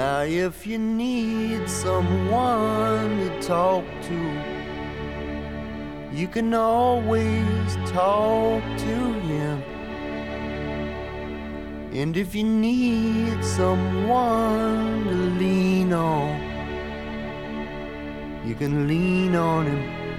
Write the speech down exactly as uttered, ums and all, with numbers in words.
Now if you need someone to talk to, you can always talk to him. And if you need someone to lean on, you can lean on him.